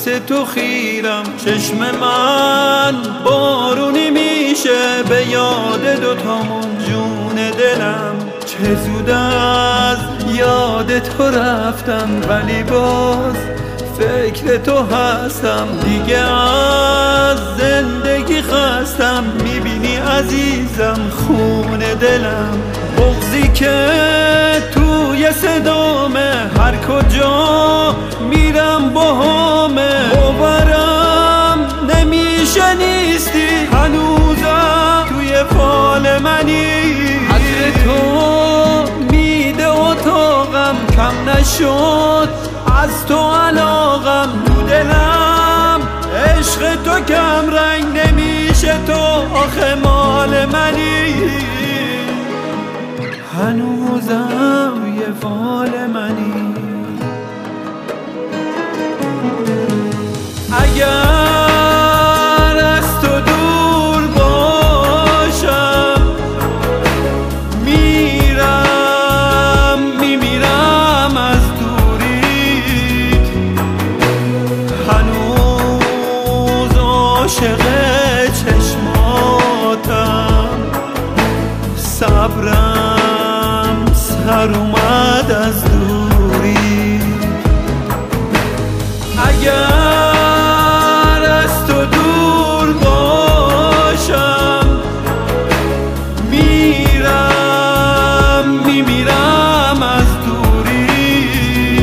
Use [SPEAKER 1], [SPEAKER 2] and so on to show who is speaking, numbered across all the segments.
[SPEAKER 1] تو خیرم، چشم من بارونی میشه به یاد دوتامون جون دلم. چه زود از یاد تو رفتم ولی باز فکر تو هستم. دیگه از زندگی خستم، میبینی عزیزم خون دلم. بغضی که توی صدامه، هر کجا میرم باهامه. باورم نمیشه نیستی، هنوزم توی فال منی. عطر تو میده اتاقم، کم نشد از تو علاقم. تو دلم عشق تو کم رنگ نمیشه، تو آخه مال منی. هنوزم یه فال منی. اگر از تو دور باشم میمیرم از دوریت. هنوز عاشق چشماتم، صبرم سر اومد از دوری. اگر از تو دور باشم میمیرم از دوری.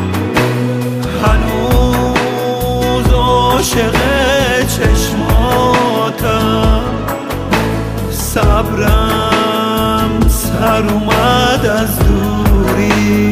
[SPEAKER 1] هنوز عاشق چشماتم، صبرم سر اومد از دوری.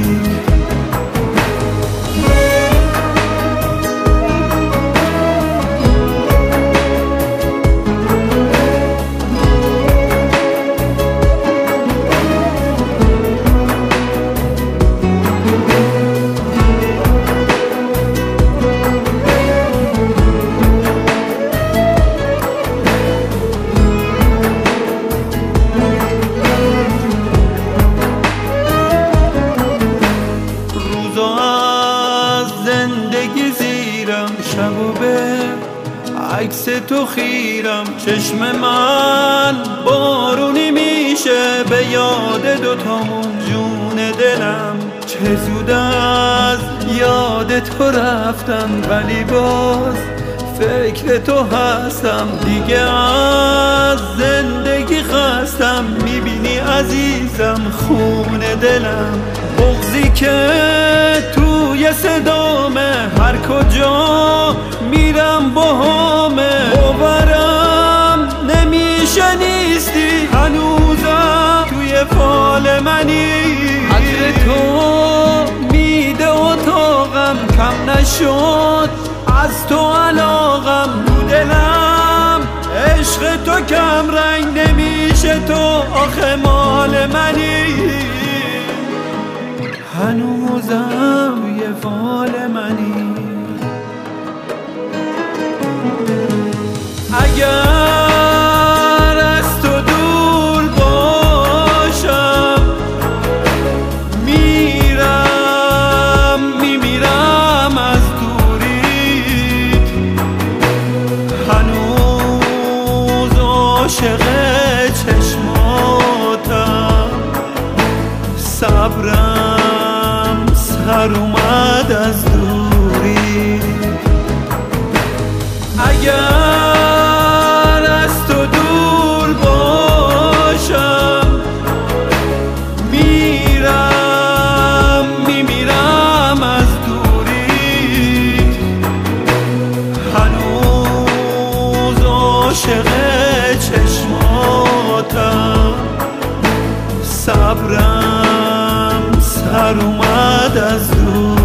[SPEAKER 1] زندگی زیرم، شب و به عکس تو خیرم. چشم من بارونی میشه به یاد دوتامون جون دلم. چه زود از یاد تو رفتم ولی باز فکر تو هستم. دیگه از زندگی خستم، میبینی عزیزم خون دلم. بغضی که توی صدامه، هر کجا میرم باهامه. باورم نمیشه نیستی، هنوزم توی فال منی. عطر تو میده اتاقم، کم نشد از تو علاقم. تو دلم عشق تو کم رنگ نمیشه، تو آخه مال منی. هنوزم یه فال منی. اگر از تو دور باشم میمیرم از دوریت. هنوز عاشق چشماتم، صبرم سر اومد از دوری. اگر از تو دور باشم میمیرم از دوری. هنوز عاشق چشماتم، صبرم سر اومد از دور.